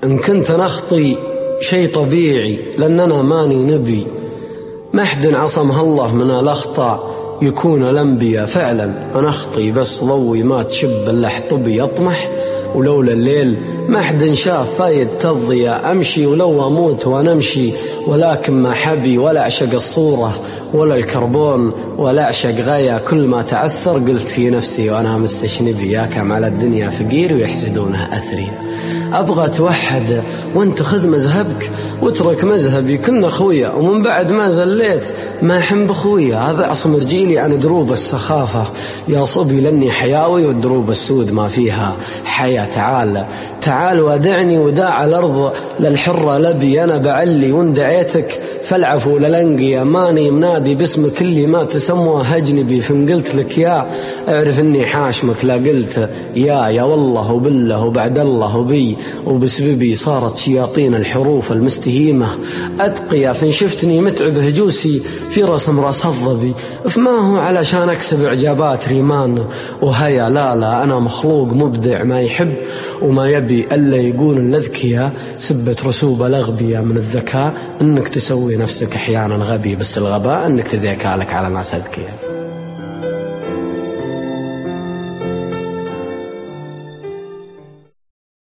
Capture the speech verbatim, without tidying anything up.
إن كنت نخطي شيء طبيعي لأننا ماني نبي، ما حد عصمها الله من الأخطاء يكون الأنبياء. فعلا أنا أخطي بس ضوي ما تشب إلا حطبي أطمح، ولولا الليل ما حد شاف فايد تضيا أمشي، ولو أموت وأنا أمشي ولكن ما حبي ولا أعشق الصورة ولا الكربون ولا أعشق غاية. كل ما تعثر قلت في نفسي وأنا مستشنبي، يا كم على الدنيا فقير ويحسدونها أثري. أبغى توحد وانت خذ مذهبك واترك مذهبي، كنا خويا ومن بعد ما زليت ما حن بخويا. أبى أعصم رجيلي عن دروب السخافة يا صبي لأني حياوي، والدروب السود ما فيها حياة. تعال تعال ودعني وداع الأرض للحرة لبي، أنا بعلي وان دعيتك فالعفو للأنقية. ماني منادي باسمك اللي ما تسموه أجنبي، فإن قلت لك يا اعرف إني حاشمك، لا قلت يا يا والله وبالله وبعد الله وبي وبسببي صارت شياطين الحروف المستهيمة أتقيا. فإن شفتني متعب هجوسي في رسم راس الظبي، فما هو علشان أكسب إعجابات ريمان وهيا، لا لا أنا مخلوق مبدع ما يحب وما يبي ألا يقول الأذكياء سبت رسوب الأغبياء. من الذكاء أنك تسوي نفسك أحيانا غبي، بس الغباء أنك تذكى لك على ناس أذكياء.